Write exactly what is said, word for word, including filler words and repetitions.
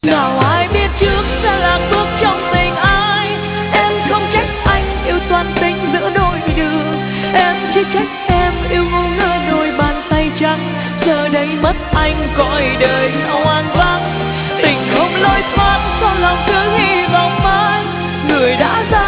Nào ai biết trước sẽ lạc bước trong tình ai. Em không trách anh yêu toan tính giữa đôi đường, em chỉ trách em yêu ngu ngơ đôi bàn tay trắng. Giờ đây mất anh cõi đời hoang vắng, tình không lối thoát cho lòng thương hy vọng mãi. Người đã ra